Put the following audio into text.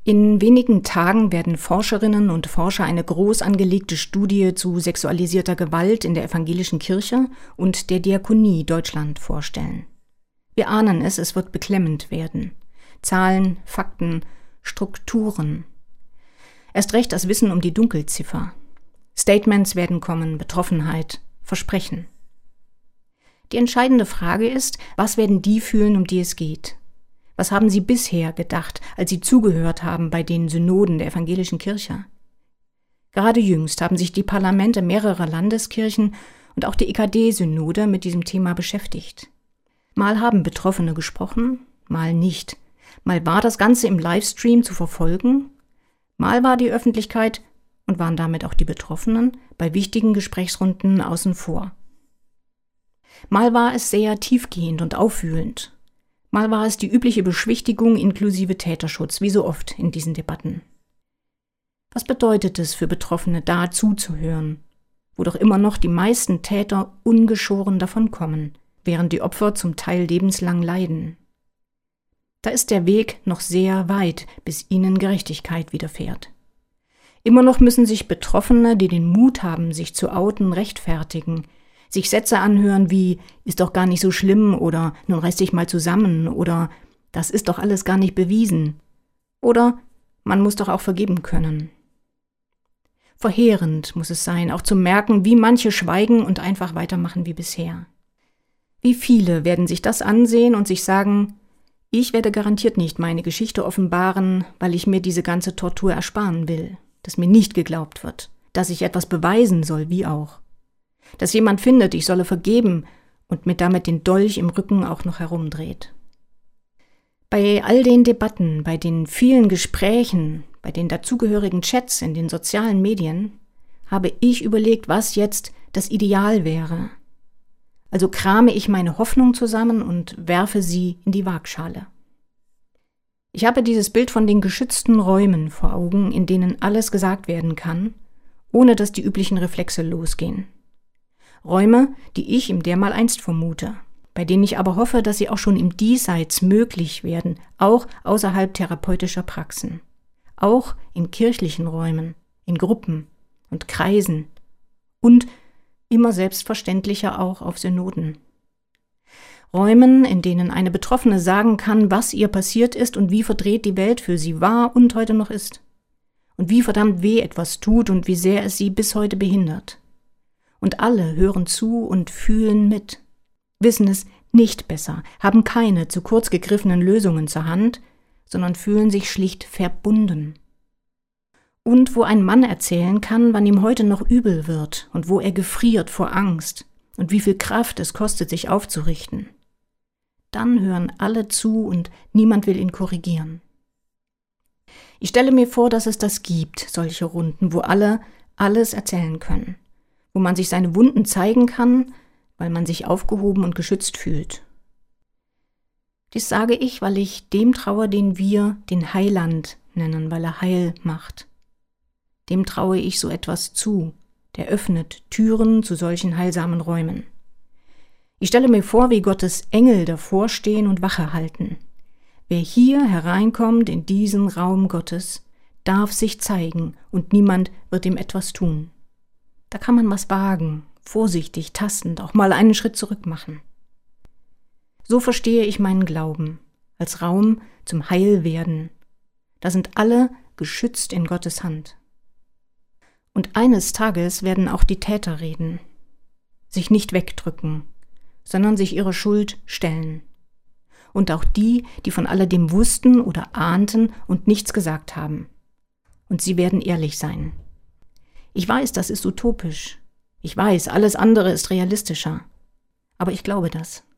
In wenigen Tagen werden Forscherinnen und Forscher eine groß angelegte Studie zu sexualisierter Gewalt in der evangelischen Kirche und der Diakonie Deutschland vorstellen. Wir ahnen es, es wird beklemmend werden. Zahlen, Fakten, Strukturen. Erst recht das Wissen um die Dunkelziffer. Statements werden kommen, Betroffenheit, Versprechen. Die entscheidende Frage ist, was werden die fühlen, um die es geht? Was haben sie bisher gedacht, als sie zugehört haben bei den Synoden der evangelischen Kirche? Gerade jüngst haben sich die Parlamente mehrerer Landeskirchen und auch die EKD-Synode mit diesem Thema beschäftigt. Mal haben Betroffene gesprochen, mal nicht. Mal war das Ganze im Livestream zu verfolgen, mal war die Öffentlichkeit und waren damit auch die Betroffenen bei wichtigen Gesprächsrunden außen vor. Mal war es sehr tiefgehend und aufwühlend. Mal war es die übliche Beschwichtigung inklusive Täterschutz, wie so oft in diesen Debatten. Was bedeutet es für Betroffene, da zuzuhören, wo doch immer noch die meisten Täter ungeschoren davonkommen, während die Opfer zum Teil lebenslang leiden? Da ist der Weg noch sehr weit, bis ihnen Gerechtigkeit widerfährt. Immer noch müssen sich Betroffene, die den Mut haben, sich zu outen, rechtfertigen, sich Sätze anhören wie, ist doch gar nicht so schlimm oder nun reiß dich mal zusammen oder das ist doch alles gar nicht bewiesen oder man muss doch auch vergeben können. Verheerend muss es sein, auch zu merken, wie manche schweigen und einfach weitermachen wie bisher. Wie viele werden sich das ansehen und sich sagen, ich werde garantiert nicht meine Geschichte offenbaren, weil ich mir diese ganze Tortur ersparen will, dass mir nicht geglaubt wird, dass ich etwas beweisen soll, wie auch. Dass jemand findet, ich solle vergeben und mir damit den Dolch im Rücken auch noch herumdreht. Bei all den Debatten, bei den vielen Gesprächen, bei den dazugehörigen Chats in den sozialen Medien, habe ich überlegt, was jetzt das Ideal wäre. Also krame ich meine Hoffnung zusammen und werfe sie in die Waagschale. Ich habe dieses Bild von den geschützten Räumen vor Augen, in denen alles gesagt werden kann, ohne dass die üblichen Reflexe losgehen. Räume, die ich im Dermaleinst vermute, bei denen ich aber hoffe, dass sie auch schon im Diesseits möglich werden, auch außerhalb therapeutischer Praxen, auch in kirchlichen Räumen, in Gruppen und Kreisen und immer selbstverständlicher auch auf Synoden. Räumen, in denen eine Betroffene sagen kann, was ihr passiert ist und wie verdreht die Welt für sie war und heute noch ist. Und wie verdammt weh etwas tut und wie sehr es sie bis heute behindert. Und alle hören zu und fühlen mit, wissen es nicht besser, haben keine zu kurz gegriffenen Lösungen zur Hand, sondern fühlen sich schlicht verbunden. Und wo ein Mann erzählen kann, wann ihm heute noch übel wird und wo er gefriert vor Angst und wie viel Kraft es kostet, sich aufzurichten. Dann hören alle zu und niemand will ihn korrigieren. Ich stelle mir vor, dass es das gibt, solche Runden, wo alle alles erzählen können, wo man sich seine Wunden zeigen kann, weil man sich aufgehoben und geschützt fühlt. Dies sage ich, weil ich dem traue, den wir den Heiland nennen, weil er Heil macht. Dem traue ich so etwas zu, der öffnet Türen zu solchen heilsamen Räumen. Ich stelle mir vor, wie Gottes Engel davor stehen und Wache halten. Wer hier hereinkommt in diesen Raum Gottes, darf sich zeigen und niemand wird ihm etwas tun. Da kann man was wagen, vorsichtig, tastend, auch mal einen Schritt zurück machen. So verstehe ich meinen Glauben, als Raum zum Heilwerden. Da sind alle geschützt in Gottes Hand. Und eines Tages werden auch die Täter reden, sich nicht wegdrücken, sondern sich ihrer Schuld stellen. Und auch die, die von alledem wussten oder ahnten und nichts gesagt haben. Und sie werden ehrlich sein. Ich weiß, das ist utopisch. Ich weiß, alles andere ist realistischer. Aber ich glaube das.